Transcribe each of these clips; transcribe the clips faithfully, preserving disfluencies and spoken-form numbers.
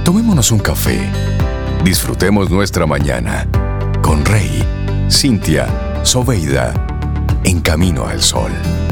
Tomémonos un café. Disfrutemos nuestra mañana con Rey, Cintia, Soveida, en Camino al Sol.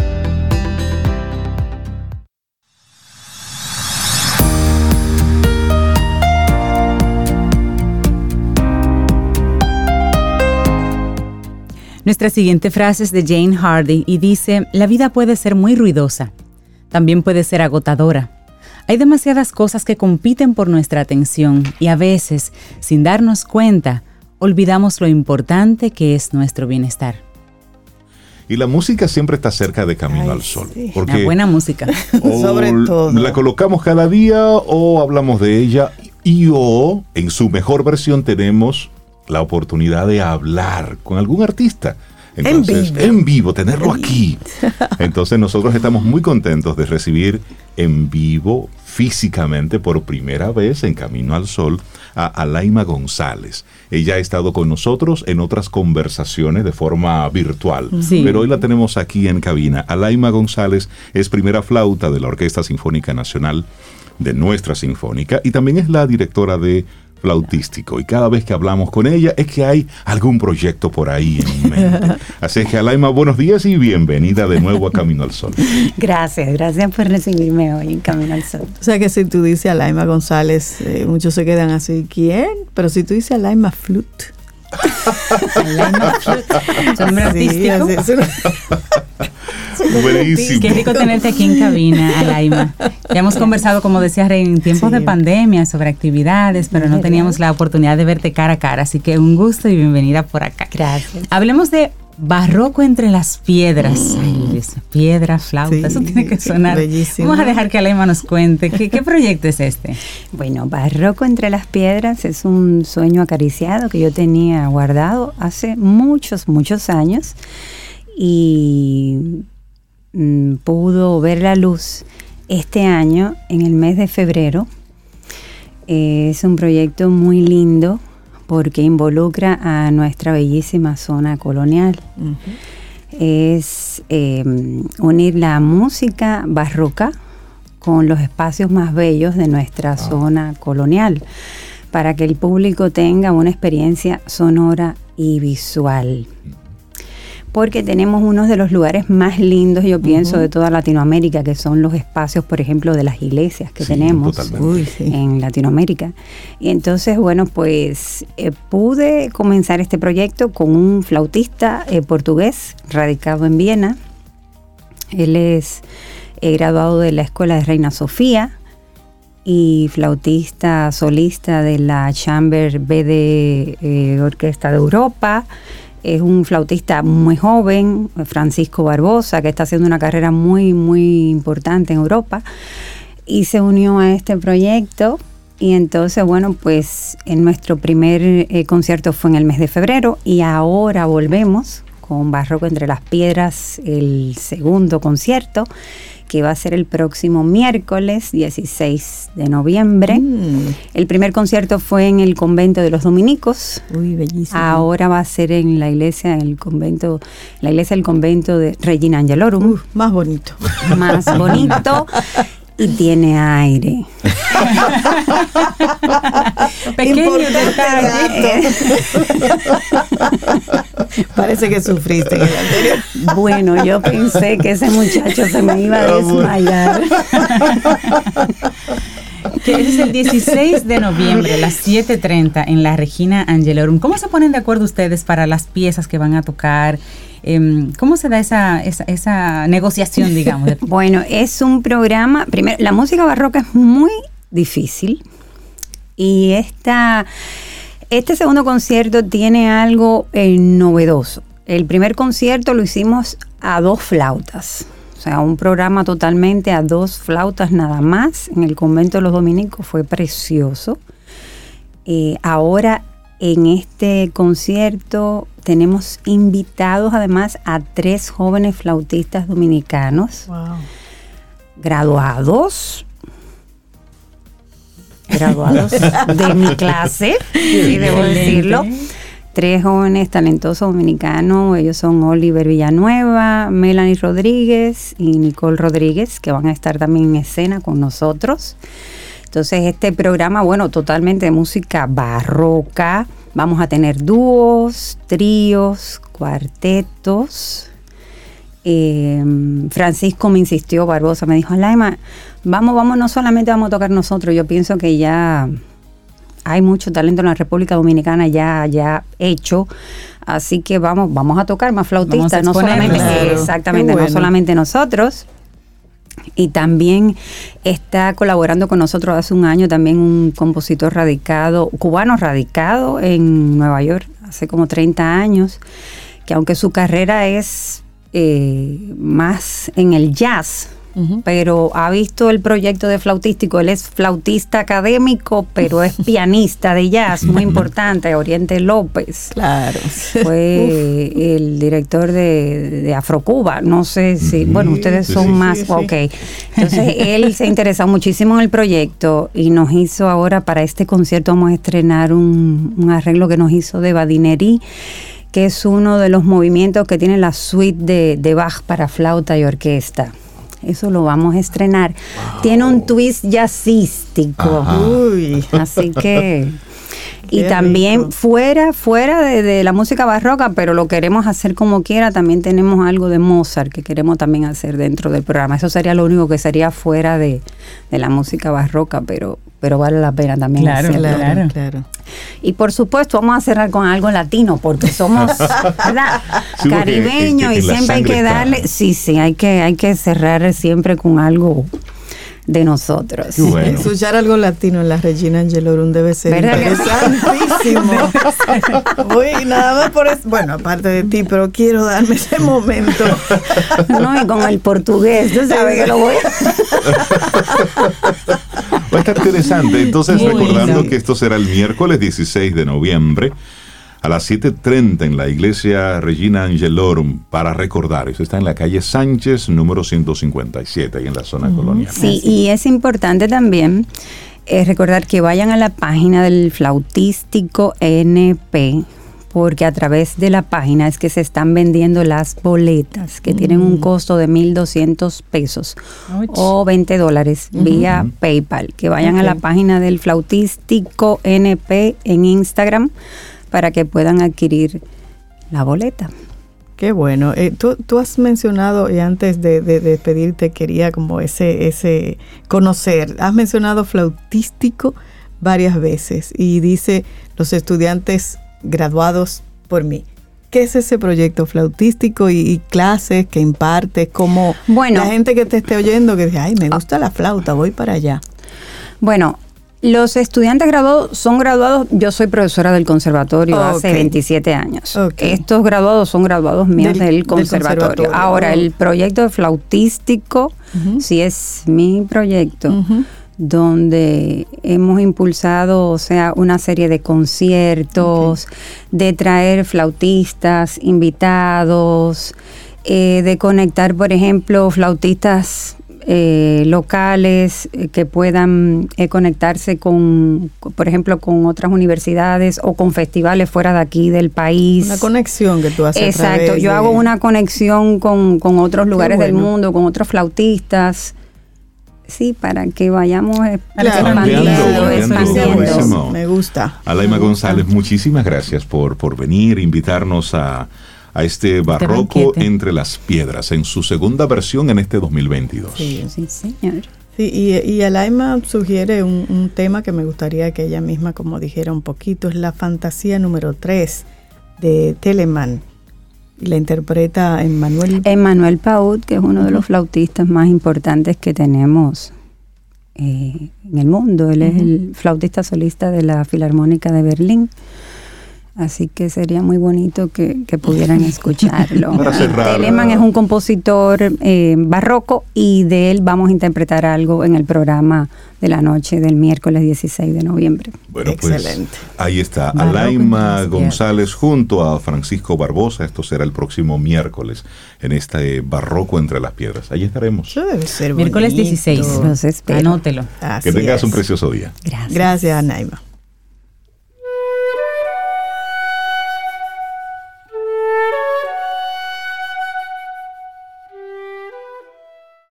Nuestra siguiente frase es de Jane Hardy y dice: la vida puede ser muy ruidosa, también puede ser agotadora. Hay demasiadas cosas que compiten por nuestra atención y a veces, sin darnos cuenta, olvidamos lo importante que es nuestro bienestar. Y la música siempre está cerca de Camino Ay, al Sol. Sí. Porque Una buena música. Sobre todo. La colocamos cada día o hablamos de ella y o en su mejor versión tenemos la oportunidad de hablar con algún artista. Entonces, en vivo, en vivo tenerlo aquí. Entonces nosotros estamos muy contentos de recibir en vivo, físicamente, por primera vez en Camino al Sol, a Alaima González. Ella ha estado con nosotros en otras conversaciones de forma virtual, sí. Pero hoy la tenemos aquí en cabina. Alaima González es primera flauta de la Orquesta Sinfónica Nacional, de nuestra Sinfónica, y también es la directora de Flautístico, y cada vez que hablamos con ella es que hay algún proyecto por ahí en mente. Así es que, Alaima, buenos días y bienvenida de nuevo a Camino al Sol. Gracias, gracias por recibirme hoy en Camino al Sol. O sea que si tú dices Alaima González, eh, muchos se quedan así, ¿quién? Pero si tú dices Alaima Flute. Alaima Flute, nombre artístico. Sí, buenísimo. Qué rico tenerte aquí en cabina, Alaima. Ya hemos conversado, como decía Rey, en tiempos sí. de pandemia sobre actividades, pero no teníamos la oportunidad de verte cara a cara, así que un gusto y bienvenida por acá. Gracias. Hablemos de Barroco entre las piedras. Ay, Dios, piedra, flauta, sí, eso tiene que sonar. Bellísimo. Vamos a dejar que Alaima nos cuente. ¿Qué, qué proyecto es este? Bueno, Barroco entre las piedras es un sueño acariciado que yo tenía guardado hace muchos, muchos años y mm, pudo ver la luz este año en el mes de febrero. Eh, es un proyecto muy lindo porque involucra a nuestra bellísima zona colonial. Uh-huh. Es eh, unir la música barroca con los espacios más bellos de nuestra oh. zona colonial, para que el público tenga una experiencia sonora y visual. Porque tenemos uno de los lugares más lindos, yo pienso, uh-huh. de toda Latinoamérica, que son los espacios, por ejemplo, de las iglesias que sí, tenemos Uy, sí. en Latinoamérica. Y entonces, bueno, pues eh, pude comenzar este proyecto con un flautista eh, portugués radicado en Viena. Él es eh, graduado de la Escuela de Reina Sofía y flautista solista de la Chamber B de eh, Orquesta de Europa. Es un flautista muy joven, Francisco Barbosa, que está haciendo una carrera muy, muy importante en Europa, y se unió a este proyecto. Y entonces, bueno, pues en nuestro primer eh, concierto fue en el mes de febrero, y ahora volvemos con Barroco entre las piedras, el segundo concierto, que va a ser el próximo miércoles dieciséis de noviembre. Mm. El primer concierto fue en el convento de los dominicos. Uy, bellísimo. Ahora va a ser en la iglesia, en el convento, la iglesia del convento de Regina Angelorum. Uh, más bonito. Más bonito. Y tiene aire. Pequeño detalle. Parece que sufriste en el anterior. Bueno, yo pensé que ese muchacho se me iba a desmayar. Que es el dieciséis de noviembre a las siete treinta en la Regina Angelorum. ¿Cómo se ponen de acuerdo ustedes para las piezas que van a tocar? ¿Cómo se da esa, esa, esa negociación, digamos? Bueno, es un programa, primero, la música barroca es muy difícil, y esta, este segundo concierto tiene algo eh, novedoso. El primer concierto lo hicimos a dos flautas, o sea, un programa totalmente a dos flautas nada más, en el convento de los dominicos. Fue precioso. Eh, ahora, en este concierto tenemos invitados además a tres jóvenes flautistas dominicanos, wow. graduados, graduados de mi clase, sí, debo decirlo. Tres jóvenes talentosos dominicanos, ellos son Oliver Villanueva, Melanie Rodríguez y Nicole Rodríguez, que van a estar también en escena con nosotros. Entonces este programa, bueno, totalmente de música barroca. Vamos a tener dúos, tríos, cuartetos. Eh, Francisco me insistió, Barbosa, me dijo, Alaima, vamos, vamos, no solamente vamos a tocar nosotros, yo pienso que ya hay mucho talento en la República Dominicana ya, ya hecho, así que vamos, vamos a tocar más flautistas, no solamente, claro. Exactamente, bueno. No solamente nosotros. Y también está colaborando con nosotros hace un año también un compositor radicado, cubano radicado en Nueva York, hace como treinta años, que aunque su carrera es eh, más en el jazz, uh-huh. pero ha visto el proyecto de flautístico, él es flautista académico, pero es pianista de jazz, muy importante, Oriente López. Claro. Fue el director de, de Afrocuba, no sé si, bueno, ustedes son sí, más, sí, sí. ok. Entonces, él se interesó muchísimo en el proyecto y nos hizo ahora, para este concierto, vamos a estrenar un, un arreglo que nos hizo de Badinerí, que es uno de los movimientos que tiene la suite de, de Bach para flauta y orquesta. Eso lo vamos a estrenar. Wow. Tiene un twist jazzístico. Uy. Así que... Y Qué también rico. fuera fuera de, de la música barroca, pero lo queremos hacer como quiera. También tenemos algo de Mozart que queremos también hacer dentro del programa. Eso sería lo único que sería fuera de, de la música barroca, pero pero vale la pena también claro, hacerlo. Claro, claro. Y por supuesto vamos a cerrar con algo latino, porque somos ¿verdad? Sí, caribeños y siempre hay que darle... Está. Sí, sí, hay que, hay que cerrar siempre con algo... de nosotros. Bueno. Escuchar algo latino en la Regina Angelorum debe ser interesantísimo. Uy, nada más por eso. Bueno, aparte de ti, pero quiero darme ese momento. No, y con el portugués, tú sabes que lo voy Va a estar interesante. Entonces, Muy recordando bien. que esto será el miércoles dieciséis de noviembre a las siete treinta en la iglesia Regina Angelorum, para recordar. Eso está en la calle Sánchez, número ciento cincuenta y siete, ahí en la zona uh-huh. colonial. Sí, y es importante también eh, recordar que vayan a la página del Flautístico N P, porque a través de la página es que se están vendiendo las boletas, que uh-huh. tienen un costo de mil doscientos pesos Ouch. o veinte dólares uh-huh. vía uh-huh. PayPal. Que vayan okay. a la página del Flautístico N P en Instagram, para que puedan adquirir la boleta. Qué bueno. Eh, tú, tú has mencionado, y antes de, de, de despedirte quería como ese, ese conocer, has mencionado flautístico varias veces y dice los estudiantes graduados por mí. ¿Qué es ese proyecto flautístico y, y clases que impartes? Como bueno, la gente que te esté oyendo que dice, ay, me gusta la flauta, voy para allá. Bueno, los estudiantes graduados son graduados, yo soy profesora del conservatorio okay. hace veintisiete años. Okay. Estos graduados son graduados míos del, del, conservatorio. del conservatorio. Ahora, el proyecto de flautístico, uh-huh. sí es mi proyecto, uh-huh. donde hemos impulsado, o sea, una serie de conciertos, okay. de traer flautistas, invitados, eh, de conectar, por ejemplo, flautistas Eh, locales eh, que puedan eh, conectarse con, por ejemplo, con otras universidades o con festivales fuera de aquí del país. Una conexión que tú haces. Exacto, yo de... hago una conexión con, con otros lugares bueno. del mundo, con otros flautistas. Sí, para que vayamos expandiendo, expandiendo. Me gusta. Alaima González, muchísimas gracias por, por venir, invitarnos a a este barroco este entre las piedras, en su segunda versión en este dos mil veintidós. Sí, sí, señor. Sí, y, y Alaima sugiere un, un tema que me gustaría que ella misma como dijera un poquito, es la fantasía número tres de Telemann. Y la interpreta Emmanuel. Emmanuel Paut, que es uno uh-huh. de los flautistas más importantes que tenemos eh, en el mundo. Él uh-huh. es el flautista solista de la Filarmónica de Berlín. Así que sería muy bonito que, que pudieran escucharlo. Telemann es un compositor eh, barroco y de él vamos a interpretar algo en el programa de la noche del miércoles dieciséis de noviembre. Bueno, excelente. Pues ahí está, Alaima González junto a Francisco Barbosa. Esto será el próximo miércoles en este barroco entre las piedras. Ahí estaremos. Eso debe ser miércoles dieciséis. Los espero. Anótelo. Así que tengas es. un precioso día. Gracias. Gracias, Alaima.